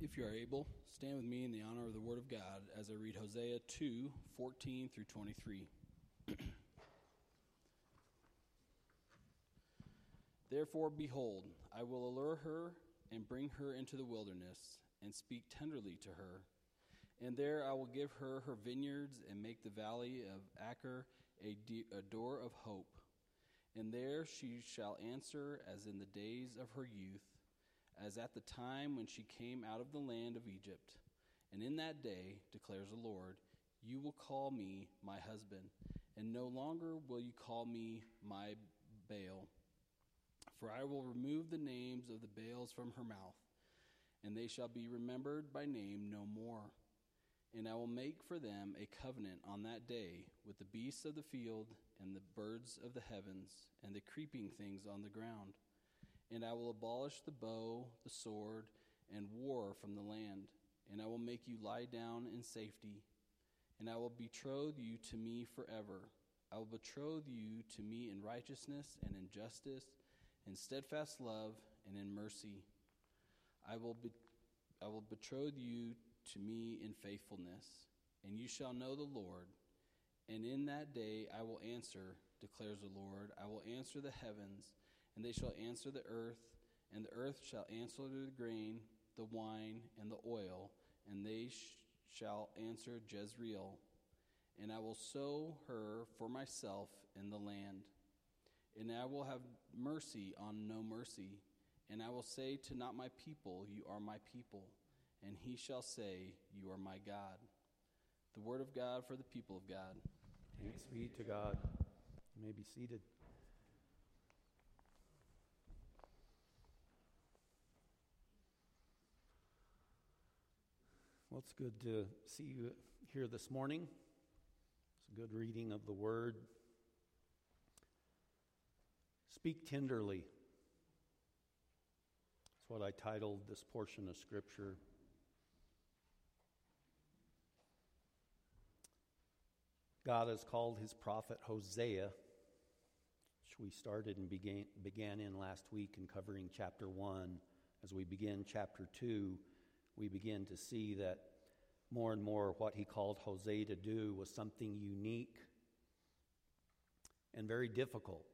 If you are able, stand with me in the honor of the Word of God as I read Hosea 2:14 through 23. Therefore, behold, I will allure her and bring her into the wilderness and speak tenderly to her. And there I will give her her vineyards and make the valley of Achor a door of hope. And there she shall answer as in the days of her youth, as at the time when she came out of the land of Egypt. And in that day, declares the Lord, you will call me my husband, and no longer will you call me my Baal. For I will remove the names of the Baals from her mouth, and they shall be remembered by name no more. And I will make for them a covenant on that day with the beasts of the field and the birds of the heavens and the creeping things on the ground. And I will abolish the bow, the sword, and war from the land. And I will make you lie down in safety. And I will betroth you to me forever. I will betroth you to me in righteousness and in justice, in steadfast love and in mercy. I will betroth you to me in faithfulness. And you shall know the Lord. And in that day I will answer, declares the Lord. I will answer the heavens, and they shall answer the earth, and the earth shall answer the grain, the wine, and the oil, and they shall answer Jezreel. And I will sow her for myself in the land. And I will have mercy on no mercy. And I will say to not my people, you are my people. And he shall say, you are my God. The word of God for the people of God. Thanks be to God. You may be seated. Well, it's good to see you here this morning. It's a good reading of the Word. Speak tenderly. That's what I titled this portion of Scripture. God has called his prophet Hosea, which we started and began in last week in covering chapter 1. As we begin chapter 2, we begin to see that more and more what he called Hosea to do was something unique and very difficult.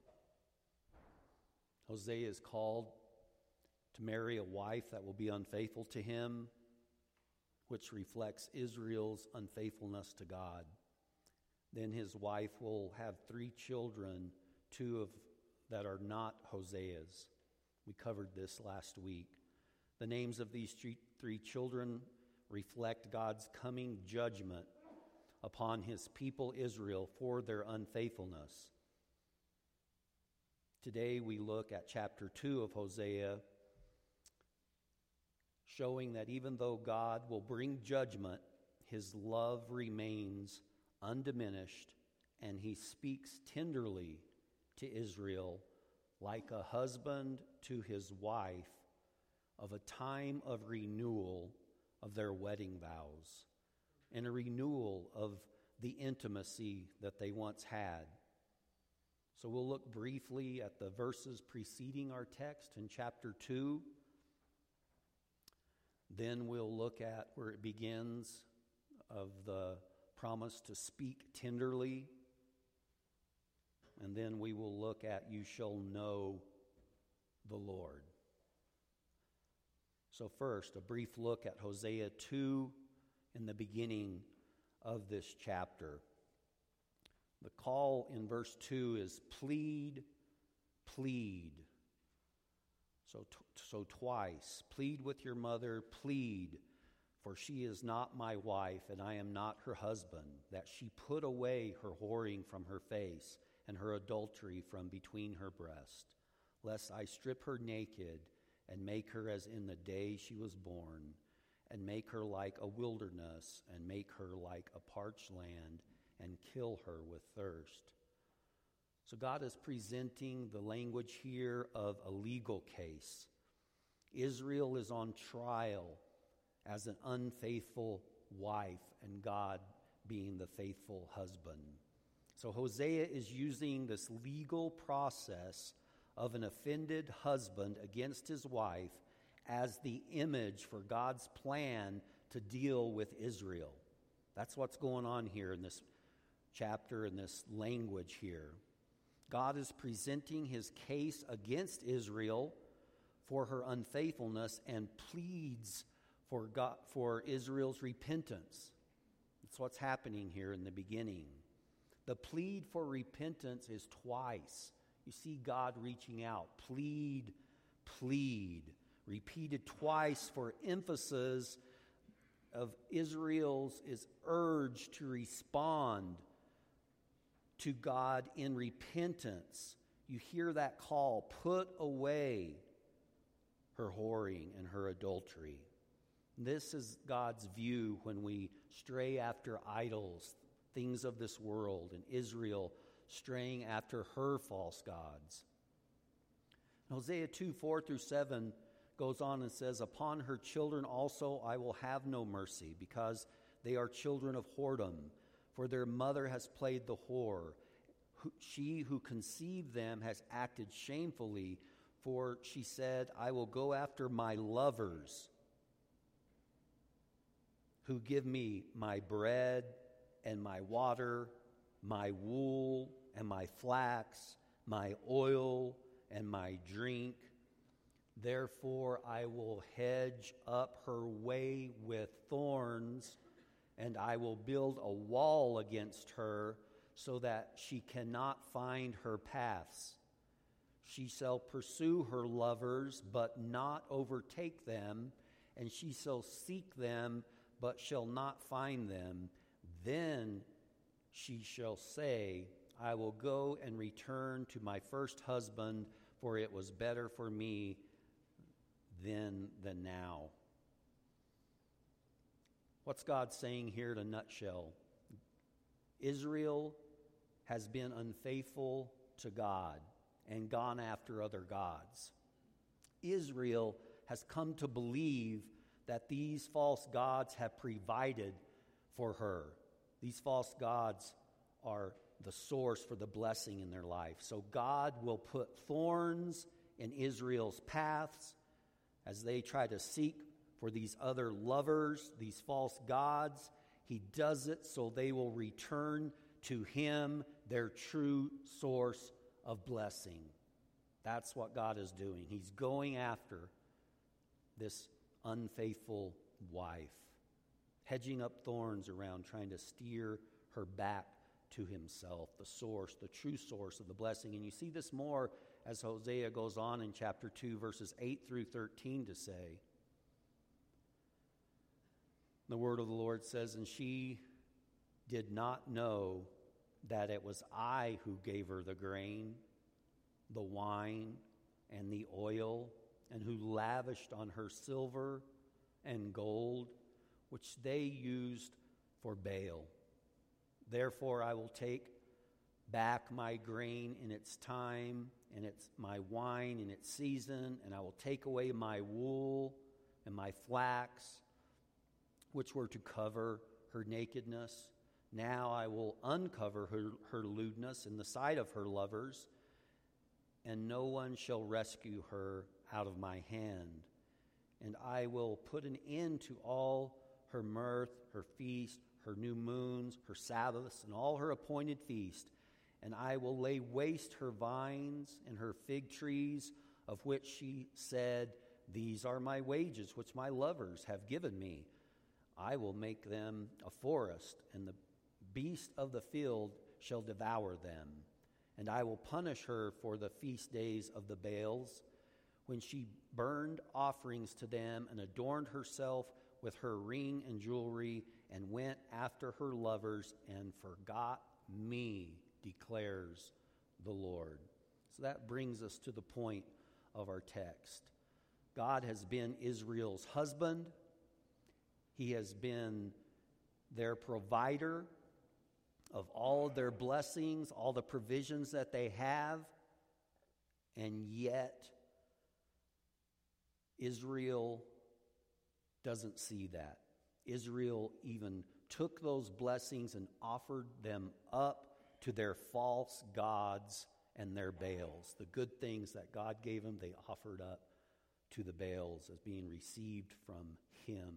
Hosea is called to marry a wife that will be unfaithful to him, which reflects Israel's unfaithfulness to God. Then his wife will have 3 children, 2 that are not Hosea's. We covered this last week. The names of these 3 children reflect God's coming judgment upon his people Israel for their unfaithfulness. Today we look at chapter 2 of Hosea, showing that even though God will bring judgment, his love remains undiminished, and he speaks tenderly to Israel like a husband to his wife of a time of renewal of their wedding vows and a renewal of the intimacy that they once had. So we'll look briefly at the verses preceding our text in chapter 2. Then we'll look at where it begins of the promise to speak tenderly. And then we will look at you shall know the Lord. So first, a brief look at Hosea 2 in the beginning of this chapter. The call in verse 2 is plead, plead. So twice, plead with your mother, plead, for she is not my wife, and I am not her husband, that she put away her whoring from her face and her adultery from between her breast, lest I strip her naked and make her as in the day she was born, and make her like a wilderness, and make her like a parched land, and kill her with thirst. So God is presenting the language here of a legal case. Israel is on trial as an unfaithful wife, and God being the faithful husband. So Hosea is using this legal process of an offended husband against his wife as the image for God's plan to deal with Israel. That's what's going on here in this chapter, in this language here. God is presenting his case against Israel for her unfaithfulness and pleads for Israel's repentance. That's what's happening here in the beginning. The plead for repentance is twice. You see God reaching out. Plead, plead. Repeated twice for emphasis of Israel's is urged to respond to God in repentance. You hear that call, put away her whoring and her adultery. This is God's view when we stray after idols, things of this world, and Israel straying after her false gods. Hosea 2:4-7 goes on and says, "Upon her children also I will have no mercy, because they are children of whoredom, for their mother has played the whore. She who conceived them has acted shamefully, for she said, I will go after my lovers, who give me my bread and my water, my wool and my flax, my oil and my drink. Therefore I will hedge up her way with thorns, and I will build a wall against her, so that she cannot find her paths. She shall pursue her lovers, but not overtake them, and she shall seek them, but shall not find them. Then she shall say, I will go and return to my first husband, for it was better for me then than now." What's God saying here in a nutshell? Israel has been unfaithful to God and gone after other gods. Israel has come to believe that these false gods have provided for her. These false gods are the source for the blessing in their life. So God will put thorns in Israel's paths as they try to seek for these other lovers, these false gods. He does it so they will return to him, their true source of blessing. That's what God is doing. He's going after this unfaithful wife, hedging up thorns around, trying to steer her back to himself, the source, the true source of the blessing. And you see this more as Hosea goes on in chapter 2, verses 8-13 to say, the word of the Lord says, "And she did not know that it was I who gave her the grain, the wine, and the oil, and who lavished on her silver and gold, which they used for Baal. Therefore I will take back my grain in its time, and my wine in its season, and I will take away my wool and my flax, which were to cover her nakedness. Now I will uncover her lewdness in the sight of her lovers, and no one shall rescue her out of my hand. And I will put an end to all her mirth, her feast, her new moons, her Sabbaths, and all her appointed feast. And I will lay waste her vines and her fig trees, of which she said, These are my wages, which my lovers have given me. I will make them a forest, and the beast of the field shall devour them. And I will punish her for the feast days of the Baals, when she burned offerings to them and adorned herself with her ring and jewelry, and went after her lovers and forgot me, declares the Lord." So that brings us to the point of our text. God has been Israel's husband. He has been their provider of all of their blessings, all the provisions that they have, and yet Israel doesn't see that. Israel even took those blessings and offered them up to their false gods and their Baals. The good things that God gave them, they offered up to the Baals as being received from him.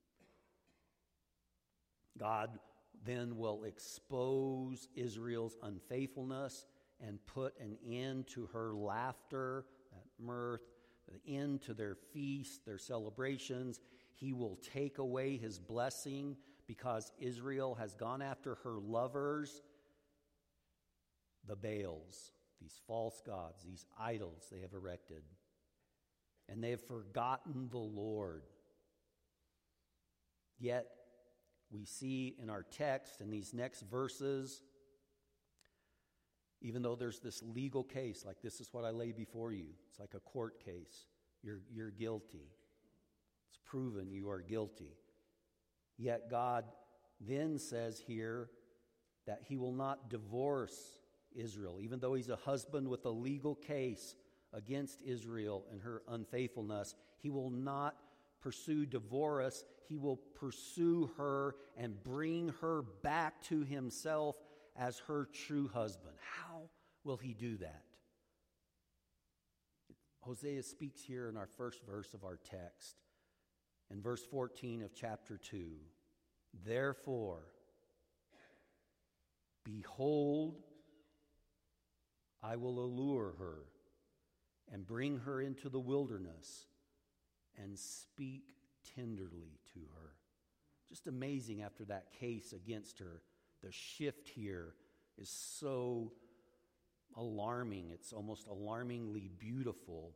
God then will expose Israel's unfaithfulness and put an end to her laughter, that mirth, an end to their feasts, their celebrations. He will take away his blessing because Israel has gone after her lovers, the Baals, these false gods, these idols they have erected. And they have forgotten the Lord. Yet, we see in our text, in these next verses, even though there's this legal case, like this is what I lay before you. It's like a court case. You're guilty. It's proven you are guilty. Yet God then says here that he will not divorce Israel, even though he's a husband with a legal case against Israel and her unfaithfulness. He will not pursue divorce. He will pursue her and bring her back to himself as her true husband. How will he do that? Hosea speaks here in our first verse of our text, in verse 14 of chapter 2. Therefore, behold, I will allure her and bring her into the wilderness and speak tenderly to her. Just amazing after that case against her. The shift here is so alarming. It's almost alarmingly beautiful.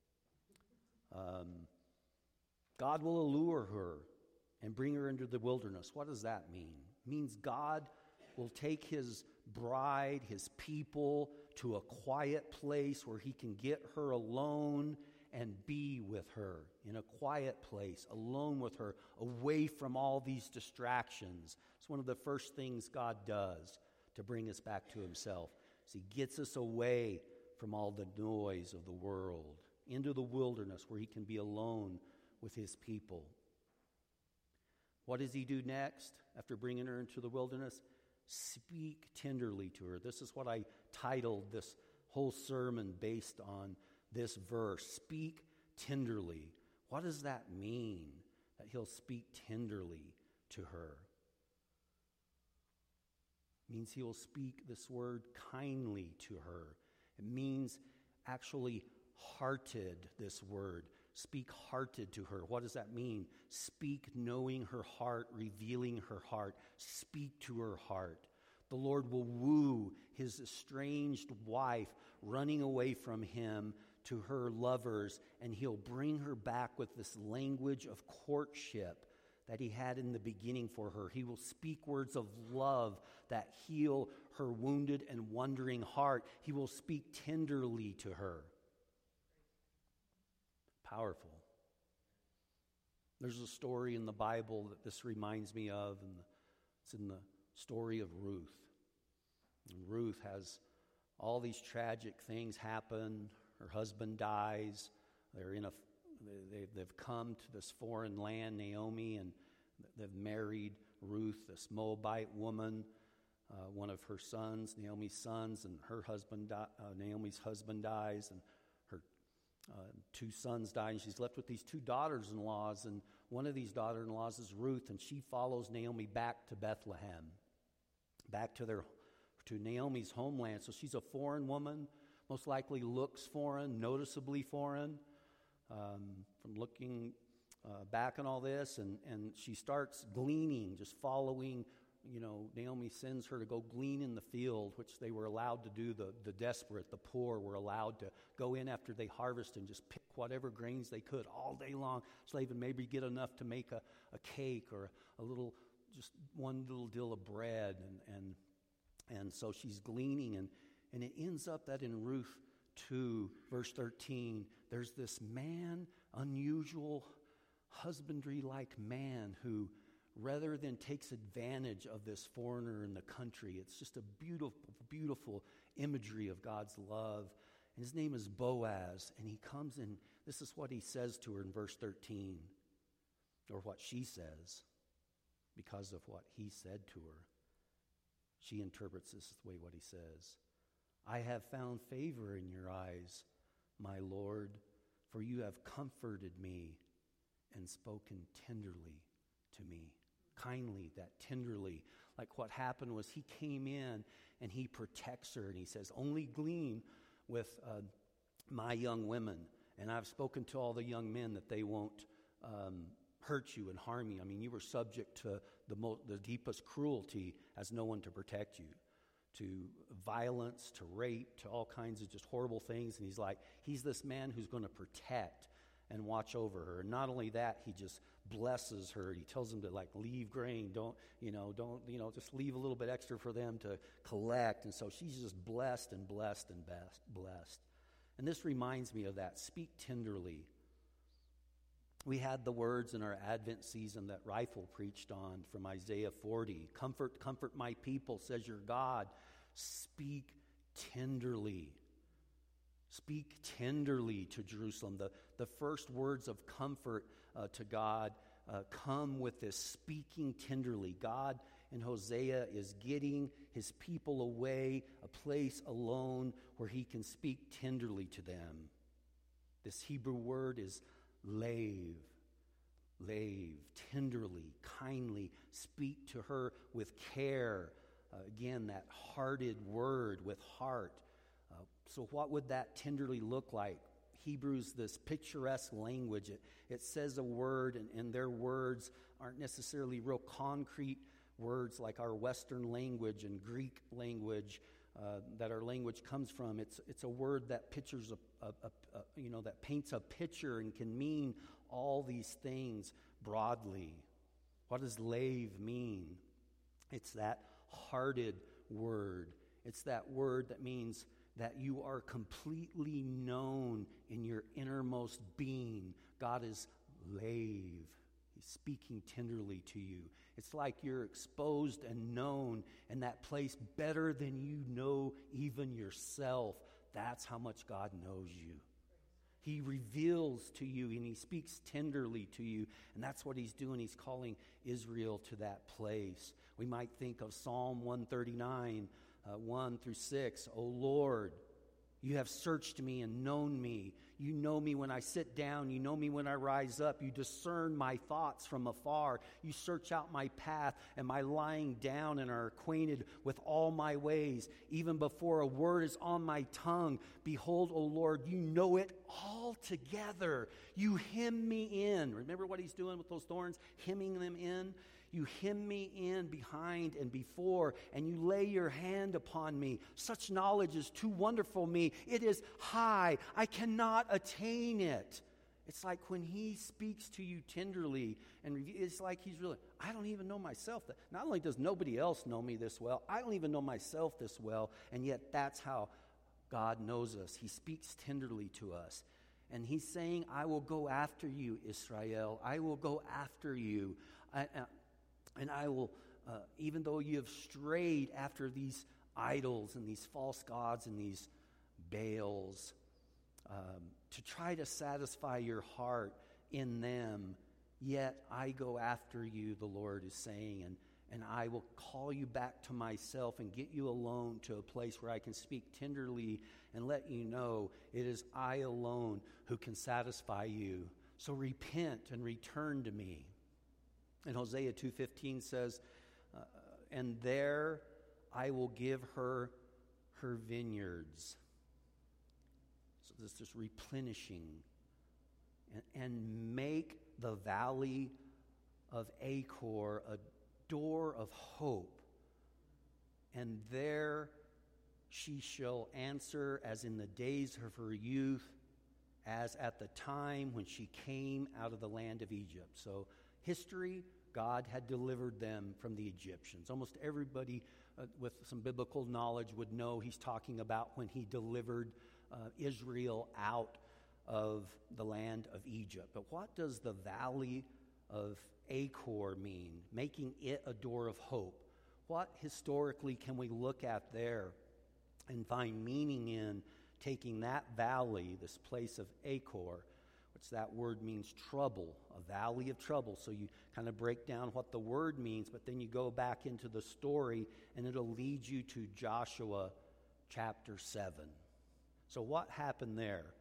God will allure her and bring her into the wilderness. What does that mean? It means God will take his bride, his people, to a quiet place where he can get her alone and be with her in a quiet place, alone with her, away from all these distractions. It's one of the first things God does to bring us back to himself. So he gets us away from all the noise of the world, into the wilderness where he can be alone with his people. What does he do next after bringing her into the wilderness? Speak tenderly to her. This is what I titled this whole sermon based on this verse. Speak tenderly. What does that mean, that he'll speak tenderly to her? It means he will speak this word kindly to her. It means actually hearted, this word. Speak hearted to her. What does that mean? Speak knowing her heart, revealing her heart. Speak to her heart. The Lord will woo his estranged wife running away from him to her lovers, and he'll bring her back with this language of courtship that he had in the beginning for her. He will speak words of love that heal her wounded and wandering heart. He will speak tenderly to her. Powerful. There's a story in the Bible that this reminds me of, and it's in the story of Ruth. And Ruth has all these tragic things happen. Her husband dies. They've come to this foreign land, Naomi, and they've married Ruth, this Moabite woman, one of her sons, Naomi's sons, and her husband, Naomi's husband dies, and her two sons die, and she's left with these two daughters-in-laws, and one of these daughters-in-laws is Ruth, and she follows Naomi back to Bethlehem, back to Naomi's homeland. So she's a foreign woman, most likely looks foreign, noticeably foreign, from looking back on all this, and she starts gleaning, just following. Naomi sends her to go glean in the field, which they were allowed to do. The desperate, the poor were allowed to go in after they harvest and just pick whatever grains they could all day long, so they would maybe get enough to make a cake or just one little dill of bread. And so she's gleaning, and it ends up that in Ruth 2, verse 13, there's this man, unusual, husbandry-like man who, rather than takes advantage of this foreigner in the country, it's just a beautiful, beautiful imagery of God's love. And his name is Boaz, and he comes in. This is what he says to her in verse 13, or what she says, because of what he said to her. She interprets this the way what he says. I have found favor in your eyes, my Lord, for you have comforted me and spoken tenderly to me. Kindly, that tenderly. Like what happened was he came in and he protects her and he says, only glean with my young women. And I've spoken to all the young men that they won't hurt you and harm you. I mean, you were subject to the deepest cruelty as no one to protect you, to violence, to rape, to all kinds of just horrible things. And he's this man who's going to protect and watch over her. And not only that, he just blesses her. He tells them to leave grain. Don't, just leave a little bit extra for them to collect. And so she's just blessed and blessed and blessed. And this reminds me of that. Speak tenderly. We had the words in our Advent season that Rifle preached on from Isaiah 40. Comfort, comfort my people, says your God. Speak tenderly. Speak tenderly to Jerusalem. The first words of comfort to God come with this speaking tenderly. God in Hosea is getting his people away, a place alone where he can speak tenderly to them. This Hebrew word is lave, tenderly, kindly. Speak to her with care. Again, that hearted word with heart. So what would that tenderly look like? Hebrew's this picturesque language. It says a word, and their words aren't necessarily real concrete words like our Western language and Greek language that our language comes from. It's a word that pictures that paints a picture and can mean all these things broadly. What does lave mean? It's that hearted word. It's that word that means that you are completely known in your innermost being. God is lave. He's speaking tenderly to you. It's like you're exposed and known in that place better than you know even yourself. That's how much God knows you. He reveals to you and he speaks tenderly to you. And that's what he's doing. He's calling Israel to that place. We might think of Psalm 139, 1 through 6. O Lord, you have searched me and known me. You know me when I sit down. You know me when I rise up. You discern my thoughts from afar. You search out my path and my lying down and are acquainted with all my ways. Even before a word is on my tongue, behold, O Lord, you know it all together. You hem me in. Remember what he's doing with those thorns? Hemming them in. You hem me in behind and before, and you lay your hand upon me. Such knowledge is too wonderful for me. It is high. I cannot attain it. It's like when he speaks to you tenderly, and it's like he's really, I don't even know myself. Not only does nobody else know me this well, I don't even know myself this well, and yet that's how God knows us. He speaks tenderly to us. And he's saying, I will go after you, Israel. I will go after you. And I will, even though you have strayed after these idols and these false gods and these Baals, to try to satisfy your heart in them, yet I go after you, the Lord is saying, and I will call you back to myself and get you alone to a place where I can speak tenderly and let you know it is I alone who can satisfy you. So repent and return to me. And Hosea 2:15 says, and there I will give her her vineyards. So this is replenishing. And make the valley of Achor a door of hope. And there she shall answer as in the days of her youth, as at the time when she came out of the land of Egypt. So history, God had delivered them from the Egyptians. Almost everybody with some biblical knowledge would know he's talking about when he delivered Israel out of the land of Egypt. But what does the valley of Achor mean? Making it a door of hope. What historically can we look at there and find meaning in taking that valley, this place of Achor, which that word means trouble, a valley of trouble. So you kind of break down what the word means, but then you go back into the story and it'll lead you to Joshua chapter 7. So what happened there?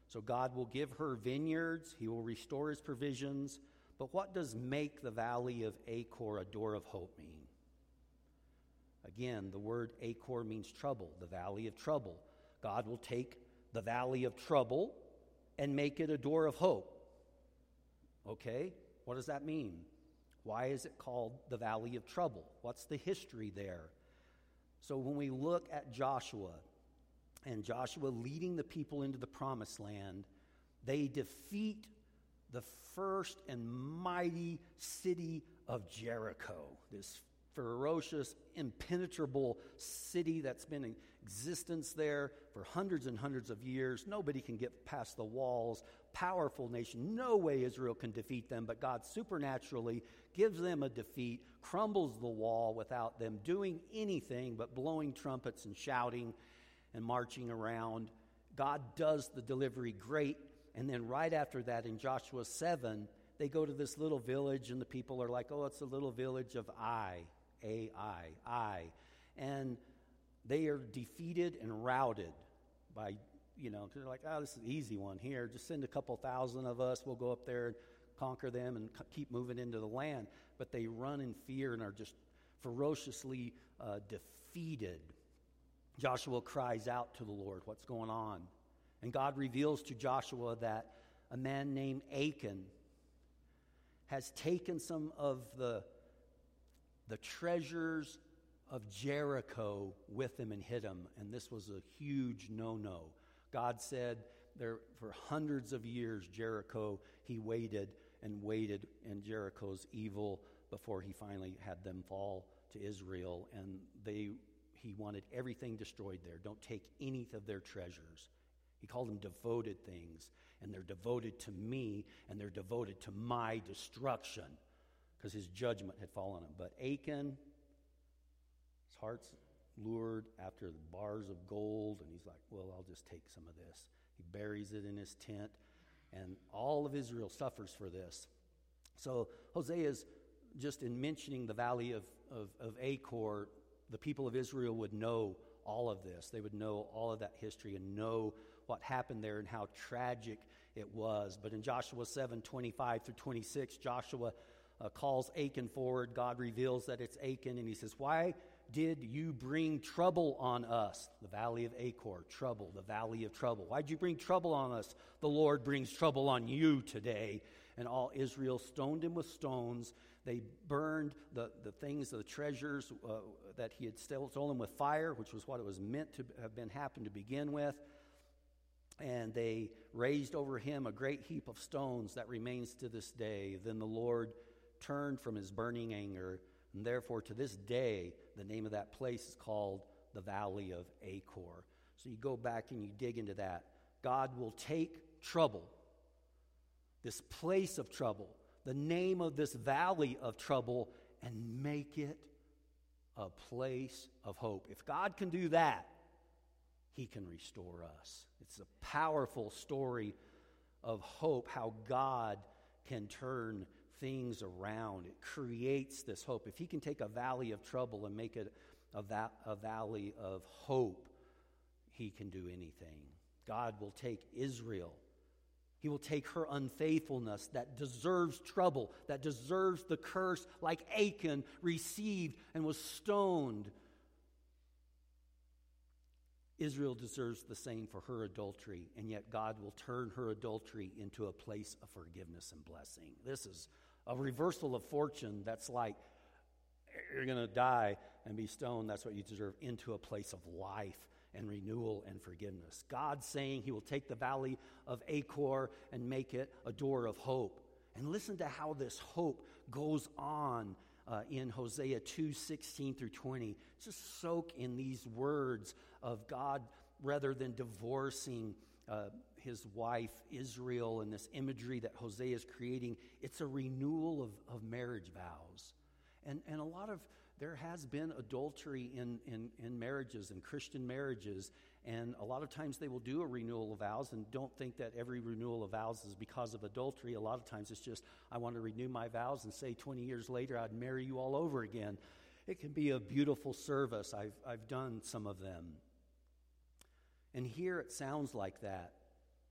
So God will give her vineyards. He will restore his provisions. But what does make the valley of Achor a door of hope mean? Again, the word Achor means trouble, the valley of trouble. God will take the valley of trouble and make it a door of hope. Okay, what does that mean? Why is it called the valley of trouble? What's the history there? So when we look at Joshua, and Joshua leading the people into the promised land, they defeat the first and mighty city of Jericho, this ferocious, impenetrable city that's been in existence there for hundreds and hundreds of years. Nobody can get past the walls. Powerful nation. No way Israel can defeat them, but God supernaturally gives them a defeat, crumbles the wall without them doing anything but blowing trumpets and shouting and marching around. God does the delivery great, and then right after that in Joshua 7, they go to this little village, and the people are like, oh, it's a little village of Ai. And they are defeated and routed by, they're like, oh, this is an easy one here. Just send a couple thousand of us. We'll go up there and conquer them and keep moving into the land. But they run in fear and are just ferociously defeated. Joshua cries out to the Lord, what's going on? And God reveals to Joshua that a man named Achan has taken some of the treasures of Jericho with him and hid them. And this was a huge no-no. God said there for hundreds of years, Jericho, he waited in Jericho's evil before he finally had them fall to Israel. And he wanted everything destroyed there. Don't take any of their treasures. He called them devoted things. And they're devoted to me, and they're devoted to my destruction, because his judgment had fallen on him. But Achan, his heart's lured after the bars of gold, and he's like, well, I'll just take some of this. He buries it in his tent, and all of Israel suffers for this. So Hosea's just in mentioning the valley of Achor, the people of Israel would know all of this. They would know all of that history and know what happened there and how tragic it was. But in Joshua 7:25 through 26, Joshua calls Achan forward. God reveals that it's Achan, and he says, why did you bring trouble on us? The valley of Achor, trouble, the valley of trouble. Why did you bring trouble on us? The Lord brings trouble on you today. And all Israel stoned him with stones. They burned the things, the treasures that he had stolen with fire, which was what it was meant to have been happened to begin with. And they raised over him a great heap of stones that remains to this day. Then the Lord turned from his burning anger, and therefore to this day the name of that place is called the Valley of Achor. So you go back and you dig into that. God will take trouble, this place of trouble, the name of this valley of trouble, and make it a place of hope. If God can do that, he can restore us. It's a powerful story of hope, how God can turn things around. It creates this hope. If he can take a valley of trouble and make it a valley of hope, he can do anything. God will take Israel. He will take her unfaithfulness that deserves trouble, that deserves the curse like Achan received and was stoned. Israel deserves the same for her adultery, and yet God will turn her adultery into a place of forgiveness and blessing. This is a reversal of fortune that's like, you're going to die and be stoned, that's what you deserve, into a place of life and renewal and forgiveness. God's saying he will take the valley of Achor and make it a door of hope. And listen to how this hope goes on in Hosea 2:16 through 20. Just soak in these words of God rather than divorcing his wife Israel and this imagery that Hosea is creating. It's a renewal of marriage vows. And a lot of, there has been adultery in marriages, in Christian marriages, and a lot of times they will do a renewal of vows, and don't think that every renewal of vows is because of adultery. A lot of times it's just, I want to renew my vows and say 20 years later I'd marry you all over again. It can be a beautiful service. I've done some of them. And here it sounds like that.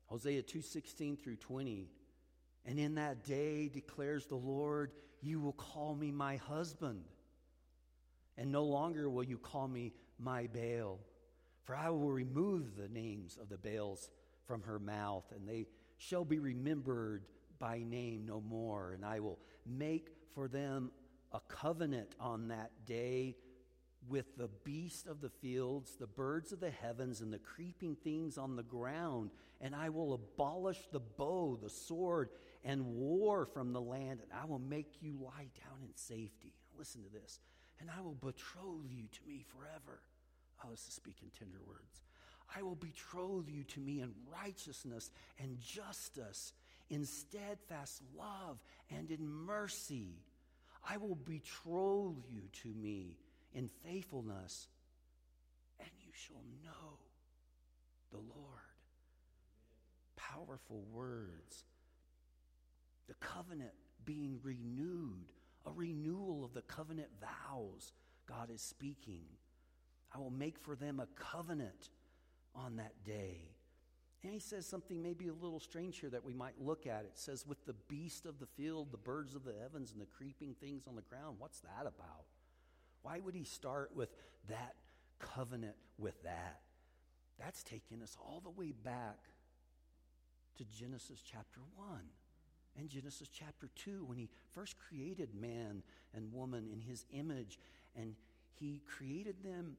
Hosea 2:16 through 20. And in that day, declares the Lord, you will call me my husband, and no longer will you call me my Baal. For I will remove the names of the Baals from her mouth, and they shall be remembered by name no more. And I will make for them a covenant on that day with the beasts of the fields, the birds of the heavens, and the creeping things on the ground. And I will abolish the bow, the sword, and war from the land, and I will make you lie down in safety. Listen to this. And I will betroth you to me forever. Oh, this is speaking tender words. I will betroth you to me in righteousness and justice, in steadfast love and in mercy. I will betroth you to me in faithfulness, and you shall know the Lord. Powerful words. The covenant being renewed, a renewal of the covenant vows God is speaking. I will make for them a covenant on that day. And he says something maybe a little strange here that we might look at. It says, with the beast of the field, the birds of the heavens, and the creeping things on the ground. What's that about? Why would he start with that covenant with that? That's taking us all the way back to Genesis chapter 1 and Genesis chapter 2, when he first created man and woman in his image, and he created them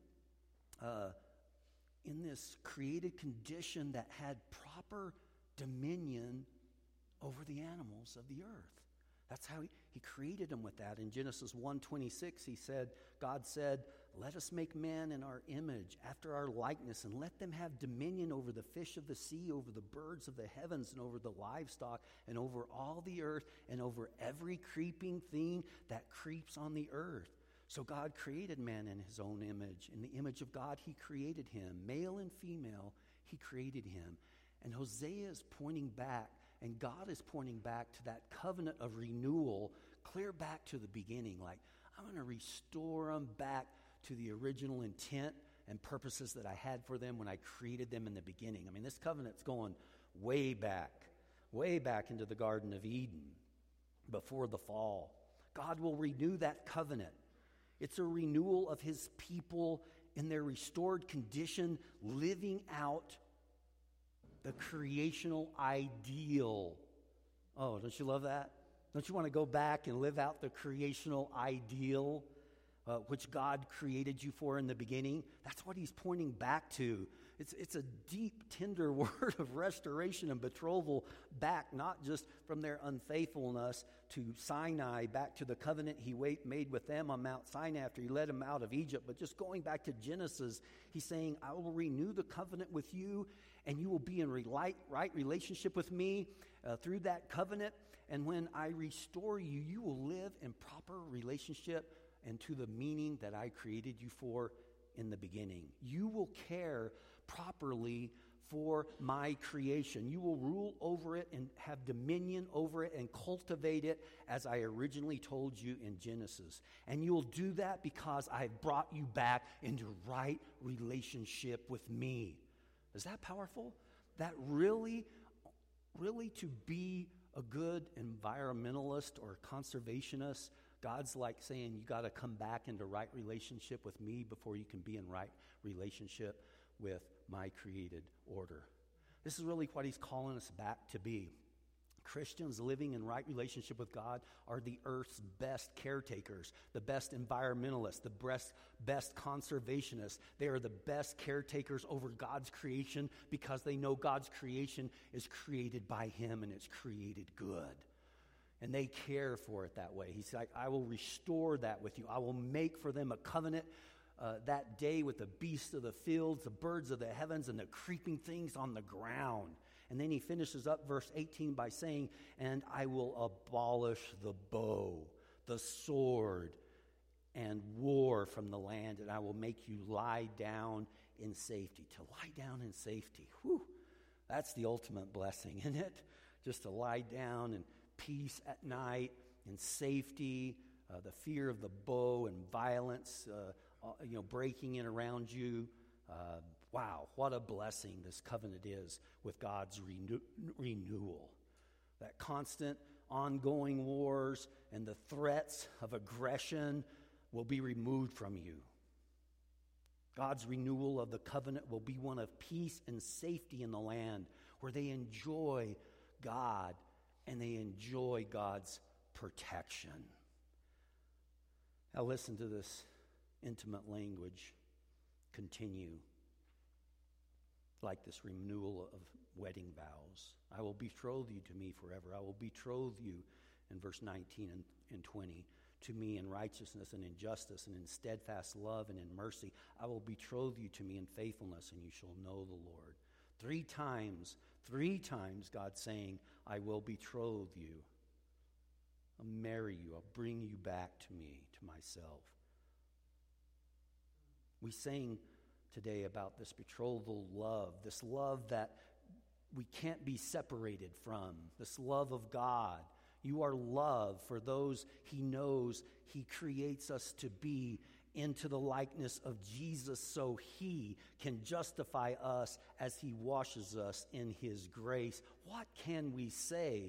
in this created condition that had proper dominion over the animals of the earth. That's how he created them with that. In Genesis 1:26, God said, let us make man in our image, after our likeness, and let them have dominion over the fish of the sea, over the birds of the heavens, and over the livestock, and over all the earth, and over every creeping thing that creeps on the earth. So God created man in his own image. In the image of God, he created him. Male and female, he created him. And Hosea is pointing back, and God is pointing back to that covenant of renewal, clear back to the beginning. Like, I'm going to restore them back to the original intent and purposes that I had for them when I created them in the beginning. I mean, this covenant's going way back into the Garden of Eden before the fall. God will renew that covenant. It's a renewal of his people in their restored condition, living out the creational ideal. Oh, don't you love that? Don't you want to go back and live out the creational ideal which God created you for in the beginning? That's what he's pointing back to. It's a deep, tender word of restoration and betrothal back, not just from their unfaithfulness to Sinai, back to the covenant he made with them on Mount Sinai after he led them out of Egypt, but just going back to Genesis, he's saying, I will renew the covenant with you, and you will be in right relationship with me through that covenant. And when I restore you, you will live in proper relationship and to the meaning that I created you for in the beginning. You will care properly for my creation. You will rule over it and have dominion over it and cultivate it as I originally told you in Genesis. And you will do that because I have brought you back into right relationship with me. Is that powerful? That really to be a good environmentalist or conservationist, God's like saying you got to come back into right relationship with me before you can be in right relationship with my created order. This is really what he's calling us back to be. Christians living in right relationship with God are the earth's best caretakers, the best environmentalists, the best conservationists. They are the best caretakers over God's creation because they know God's creation is created by him and it's created good. And they care for it that way. He's like, I will restore that with you. I will make for them a covenant that day with the beasts of the fields, the birds of the heavens, and the creeping things on the ground. And then he finishes up verse 18 by saying, and I will abolish the bow, the sword, and war from the land, and I will make you lie down in safety. To lie down in safety. Whew, that's the ultimate blessing, isn't it? Just to lie down in peace at night, in safety, the fear of the bow and violence, breaking in around you, Wow, what a blessing this covenant is with God's renewal. That constant ongoing wars and the threats of aggression will be removed from you. God's renewal of the covenant will be one of peace and safety in the land where they enjoy God and they enjoy God's protection. Now listen to this intimate language continue, like this renewal of wedding vows. I will betroth you to me forever. I will betroth you, in verse 19 and 20, to me in righteousness and in justice and in steadfast love and in mercy. I will betroth you to me in faithfulness, and you shall know the Lord. Three times, God's saying, I will betroth you. I'll marry you. I'll bring you back to me, to myself. We sang today about this betrothal love, this love that we can't be separated from, this love of God. You are love for those He knows He creates us to be into the likeness of Jesus so He can justify us as He washes us in His grace. What can we say?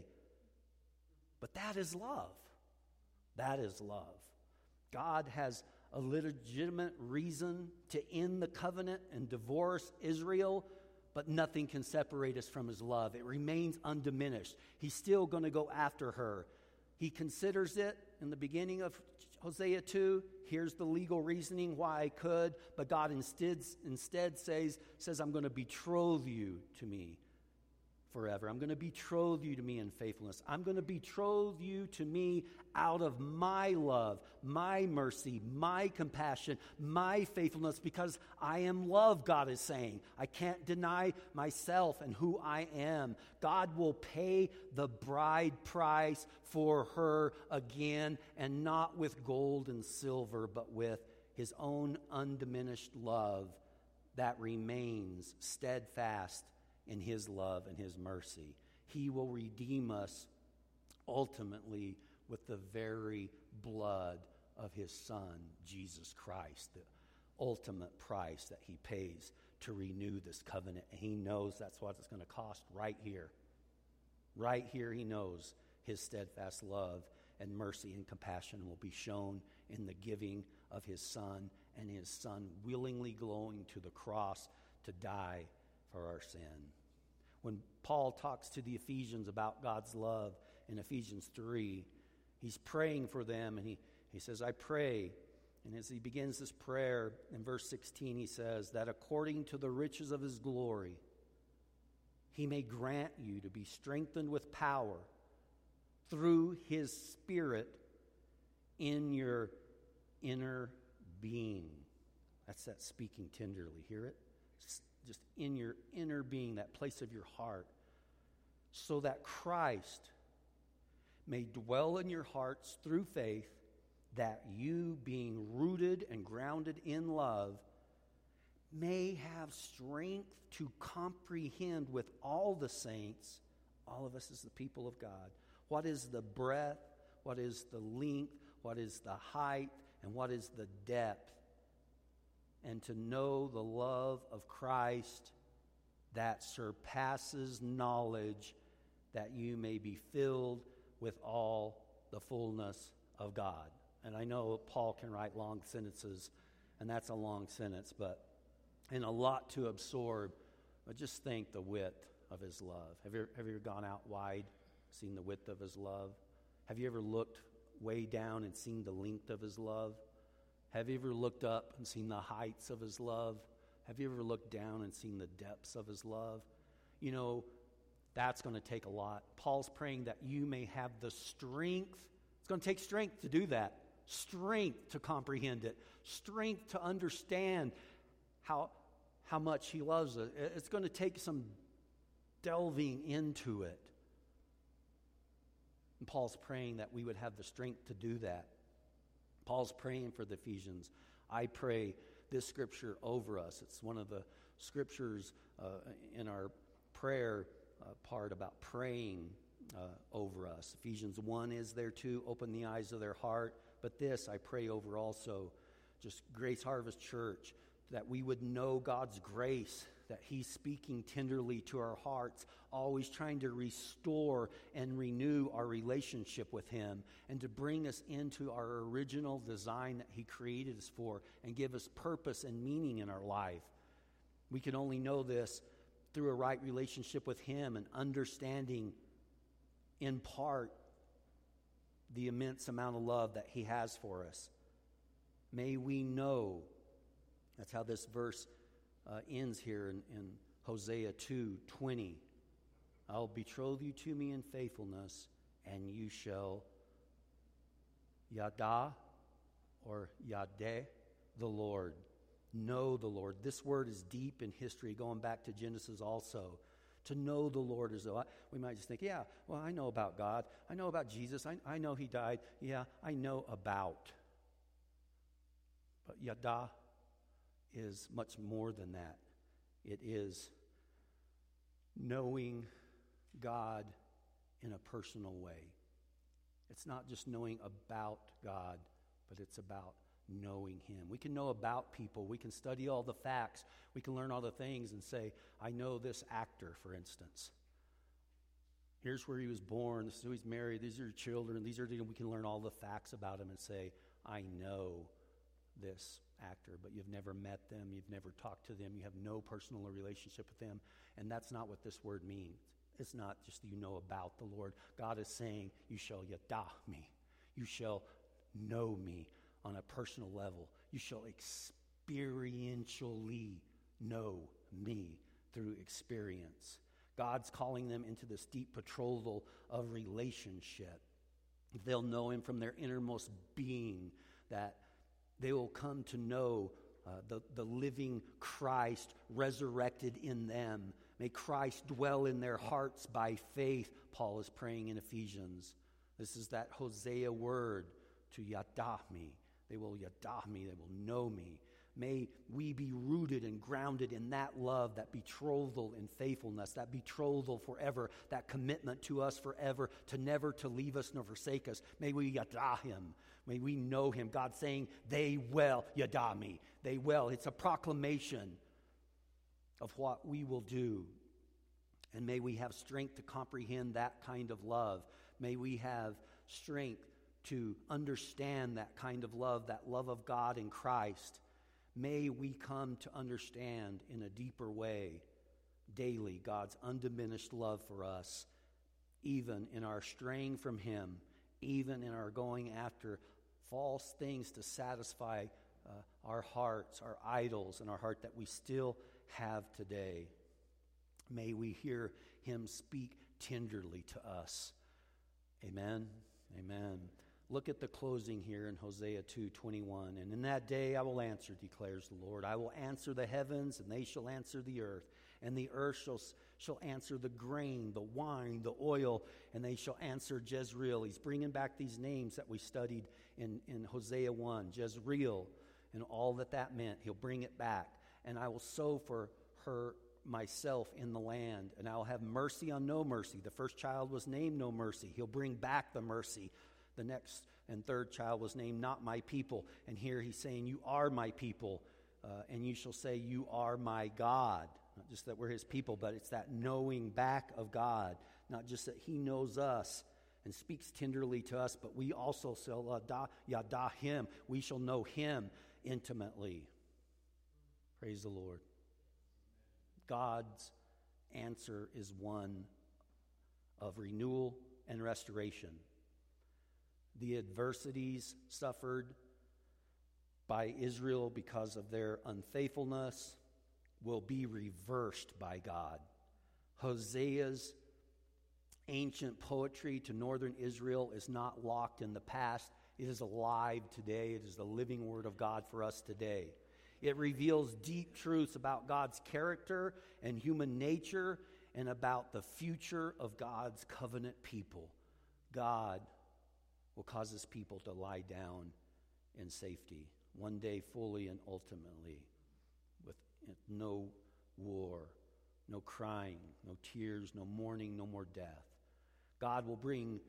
But that is love. That is love. God has a legitimate reason to end the covenant and divorce Israel, but nothing can separate us from His love. It remains undiminished. He's still going to go after her. He considers it in the beginning of Hosea 2. Here's the legal reasoning why I could, but God instead says, I'm going to betroth you to me forever. I'm going to betroth you to me in faithfulness. I'm going to betroth you to me out of my love, my mercy, my compassion, my faithfulness, because I am love, God is saying. I can't deny myself and who I am. God will pay the bride price for her again, and not with gold and silver, but with His own undiminished love that remains steadfast in His love and His mercy. He will redeem us ultimately with the very blood of His Son, Jesus Christ, the ultimate price that He pays to renew this covenant. And He knows that's what it's going to cost right here. Right here, He knows His steadfast love and mercy and compassion will be shown in the giving of His Son, and His Son willingly going to the cross to die for our sin. When Paul talks to the Ephesians about God's love in Ephesians 3, he's praying for them, and he says, I pray. And as he begins this prayer, in verse 16, he says, that according to the riches of His glory, He may grant you to be strengthened with power through His Spirit in your inner being. That's that speaking tenderly. Hear it? Just in your inner being, that place of your heart, so that Christ may dwell in your hearts through faith, that you, being rooted and grounded in love, may have strength to comprehend with all the saints, all of us as the people of God, what is the breadth, what is the length, what is the height, and what is the depth, and to know the love of Christ that surpasses knowledge, that you may be filled with all the fullness of God. And I know Paul can write long sentences, and that's a long sentence, and a lot to absorb. But just think the width of His love. Have you ever gone out wide, seen the width of His love? Have you ever looked way down and seen the length of His love? Have you ever looked up and seen the heights of His love? Have you ever looked down and seen the depths of His love? You know, that's going to take a lot. Paul's praying that you may have the strength. It's going to take strength to do that. Strength to comprehend it. Strength to understand how much He loves us. It's going to take some delving into it. And Paul's praying that we would have the strength to do that. Paul's praying for the Ephesians. I pray this scripture over us. It's one of the scriptures in our prayer part about praying over us. Ephesians 1 is there too. Open the eyes of their heart. But this I pray over also, just Grace Harvest Church, that we would know God's grace, that He's speaking tenderly to our hearts, always trying to restore and renew our relationship with Him and to bring us into our original design that He created us for and give us purpose and meaning in our life. We can only know this through a right relationship with Him and understanding in part the immense amount of love that He has for us. May we know, that's how this verse ends here in Hosea 2:20. I'll betroth you to me in faithfulness, and you shall yada or yadeh the Lord. Know the Lord. This word is deep in history, going back to Genesis also. To know the Lord is, we might just think, yeah, well, I know about God. I know about Jesus. I know He died. Yeah, I know about. But yada is much more than that. It is knowing God in a personal way. It's not just knowing about God, but it's about knowing Him. We can know about people. We can study all the facts. We can learn all the things and say, I know this actor, for instance. Here's where he was born. This is who he's married. These are children. We can learn all the facts about him and say, I know this actor, but you've never met them, you've never talked to them, you have no personal relationship with them, and that's not what this word means. It's not just that you know about the Lord. God is saying, you shall yada me. You shall know me on a personal level. You shall experientially know me through experience. God's calling them into this deep betrothal of relationship. They'll know Him from their innermost being, that they will come to know the living Christ resurrected in them. May Christ dwell in their hearts by faith, Paul is praying in Ephesians. This is that Hosea word, to yada me. They will yada me, they will know me. May we be rooted and grounded in that love, that betrothal in faithfulness, that betrothal forever, that commitment to us forever, to never to leave us nor forsake us. May we yada Him. May we know Him. God saying, they will yada me. They will. It's a proclamation of what we will do. And may we have strength to comprehend that kind of love. May we have strength to understand that kind of love of God in Christ. May we come to understand in a deeper way daily God's undiminished love for us, even in our straying from Him, even in our going after false things to satisfy our hearts, our idols in our heart that we still have today. May we hear Him speak tenderly to us. Amen. Amen. Look at the closing here in Hosea 2:21. And in that day I will answer, declares the Lord. I will answer the heavens, and they shall answer the earth. And the earth shall answer the grain, the wine, the oil, and they shall answer Jezreel. He's bringing back these names that we studied in Hosea 1. Jezreel and all that meant. He'll bring it back. And I will sow for her myself in the land, and I will have mercy on no mercy. The first child was named no mercy. He'll bring back the mercy. The next and third child was named not my people. And here He's saying, you are my people, and you shall say, you are my God. Not just that we're His people, but it's that knowing back of God. Not just that He knows us and speaks tenderly to us, but we also shall yada Him. We shall know Him intimately. Praise the Lord. God's answer is one of renewal and restoration. The adversities suffered by Israel because of their unfaithfulness will be reversed by God. Hosea's ancient poetry to northern Israel is not locked in the past. It is alive today. It is the living word of God for us today. It reveals deep truths about God's character and human nature and about the future of God's covenant people. God will cause His people to lie down in safety, one day fully and ultimately, with no war, no crying, no tears, no mourning, no more death. God will bring,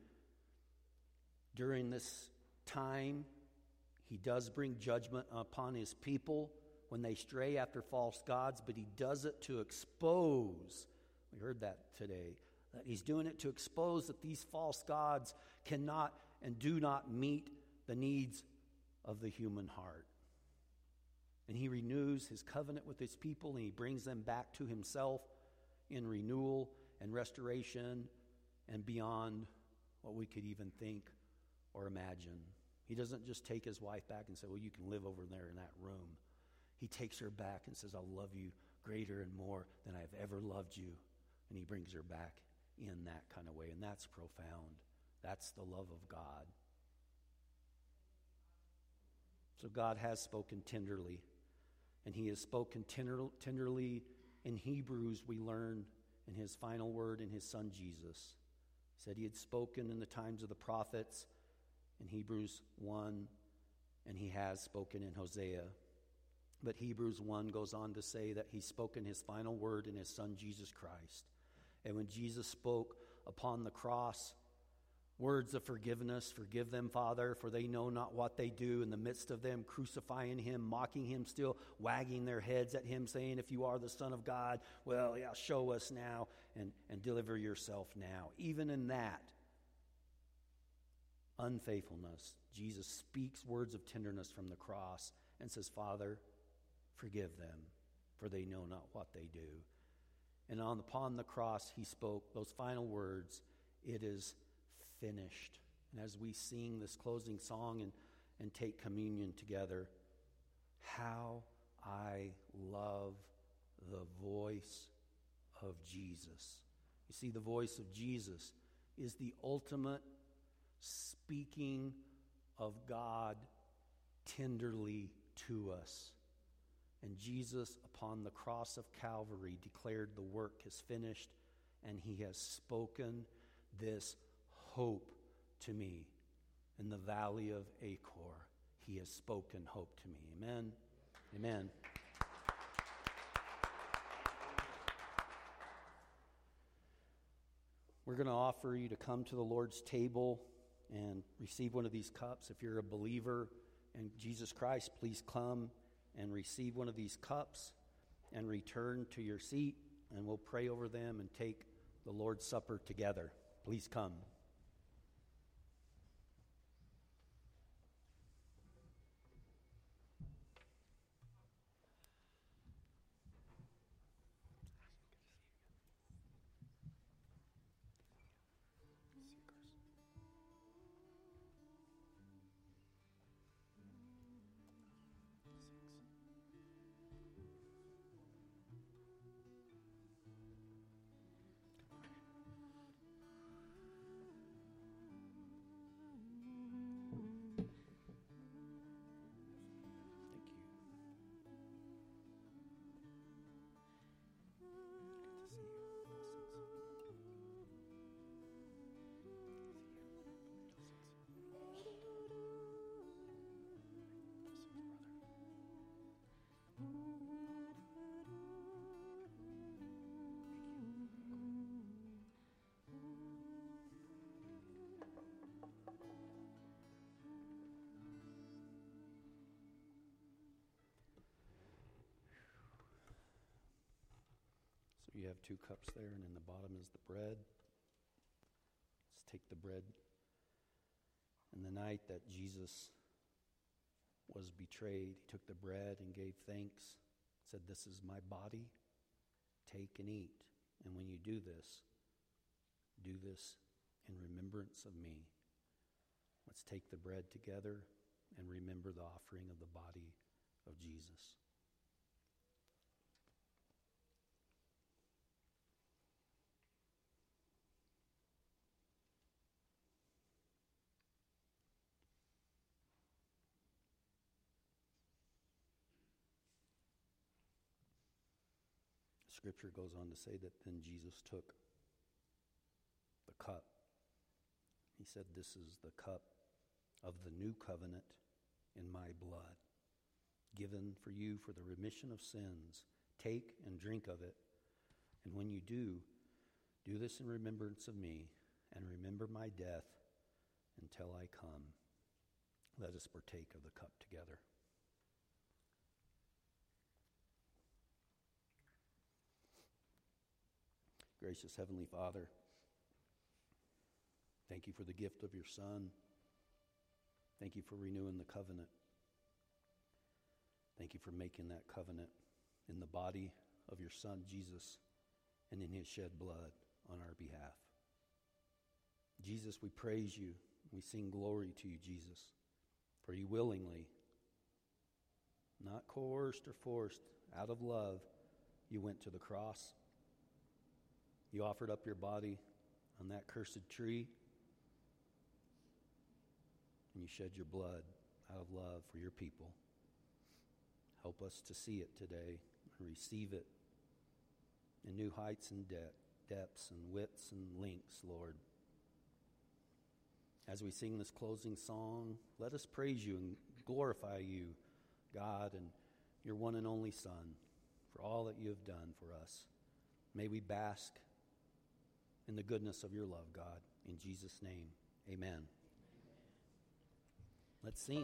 during this time, He does bring judgment upon His people, when they stray after false gods, but he does it to expose. We heard that today. That he's doing it to expose that these false gods cannot and do not meet the needs of the human heart. And he renews his covenant with his people, and he brings them back to himself in renewal and restoration and beyond what we could even think or imagine. He doesn't just take his wife back and say, well, you can live over there in that room. He takes her back and says, I'll love you greater and more than I've ever loved you. And he brings her back in that kind of way. And that's profound. That's the love of God. So God has spoken tenderly. And he has spoken tenderly in Hebrews, we learn in his final word in his son Jesus. He said he had spoken in the times of the prophets in Hebrews 1, and he has spoken in Hosea. But Hebrews 1 goes on to say that he's spoken his final word in his son Jesus Christ. And when Jesus spoke upon the cross, words of forgiveness, forgive them, Father, for they know not what they do, in the midst of them crucifying him, mocking him, still wagging their heads at him, saying, if you are the Son of God, well, yeah, show us now and deliver yourself now. Even in that unfaithfulness, Jesus speaks words of tenderness from the cross and says, Father, forgive them, for they know not what they do. And upon the cross, he spoke those final words, it is finished. And as we sing this closing song and take communion together, how I love the voice of Jesus. You see, the voice of Jesus is the ultimate speaking of God tenderly to us. And Jesus, upon the cross of Calvary, declared the work is finished, and he has spoken this hope to me. In the valley of Achor, he has spoken hope to me. Amen. Amen. We're going to offer you to come to the Lord's table and receive one of these cups. If you're a believer in Jesus Christ, please come and receive one of these cups and return to your seat, and we'll pray over them and take the Lord's Supper together. Please come. You have 2 cups there, and in the bottom is the bread. Let's take the bread. And the night that Jesus was betrayed, he took the bread and gave thanks, said, this is my body, take and eat. And when you do this in remembrance of me. Let's take the bread together and remember the offering of the body of Jesus. Scripture goes on to say that then Jesus took the cup. He said, this is the cup of the new covenant in my blood, given for you for the remission of sins. Take and drink of it. And when you do this in remembrance of me, and remember my death until I come. Let us partake of the cup together. gracious Heavenly Father, thank you for the gift of your Son. Thank you for renewing the covenant. Thank you for making that covenant in the body of your Son, Jesus, and in his shed blood on our behalf. Jesus, we praise you. We sing glory to you, Jesus, for you willingly, not coerced or forced, out of love, you went to the cross. You offered up your body on that cursed tree, and you shed your blood out of love for your people. Help us to see it today and receive it in new heights and depths and widths and lengths, Lord. As we sing this closing song, let us praise you and glorify you, God, and your one and only Son, for all that you have done for us. May we bask in the goodness of your love, God. In Jesus' name, amen. Let's sing.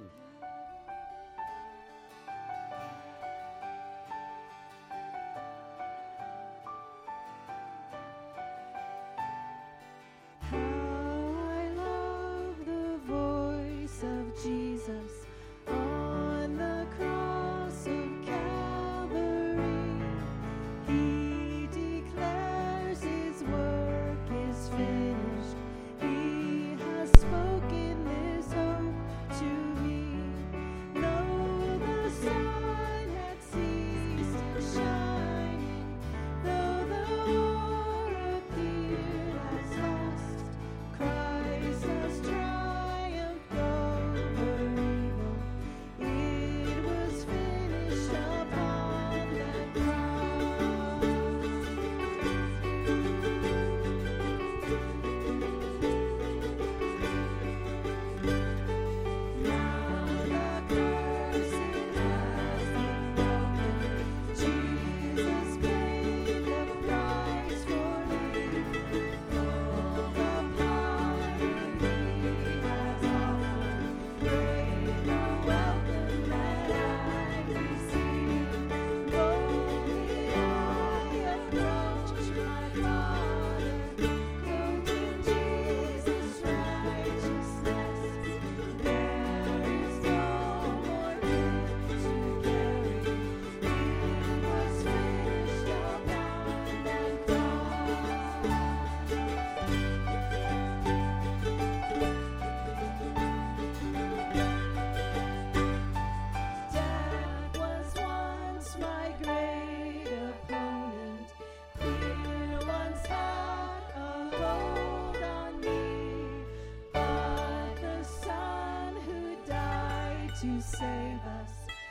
to save us,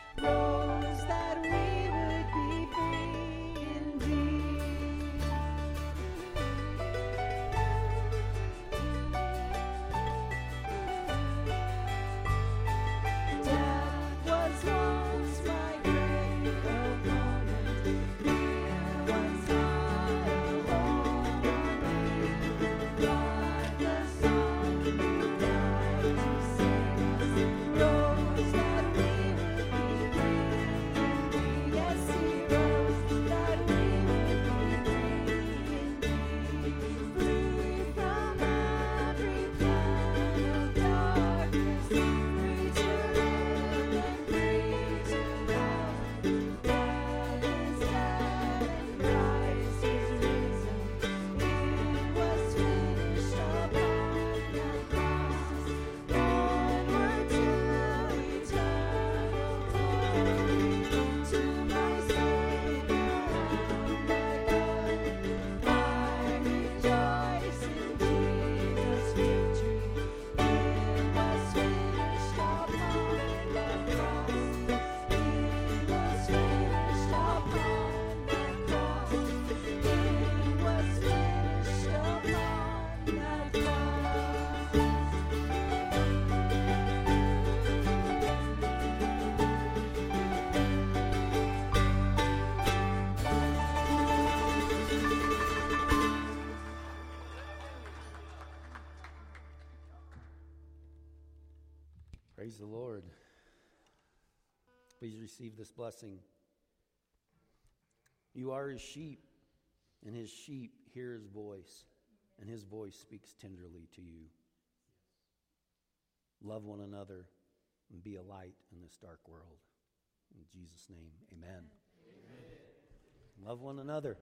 rose that we would be free indeed. Death was once my great opponent, fear was not a hold on me, but the Son who died to save us, rose that we would be free indeed. Yes, He rose that we would be free indeed. Free from every plan of darkness, free to live and free to love. Death is dead and Christ is risen. It was finished upon that cross. Onward to eternal glory, to my Savior and my God. I rejoice in Jesus' victory. It was finished upon that cross. It was finished upon that cross. It was finished upon that Praise the Lord. Please receive this blessing. You are His sheep, and his sheep hear his voice, and his voice speaks tenderly to you. Love one another and be a light in this dark world. In Jesus' name, amen. Love one another.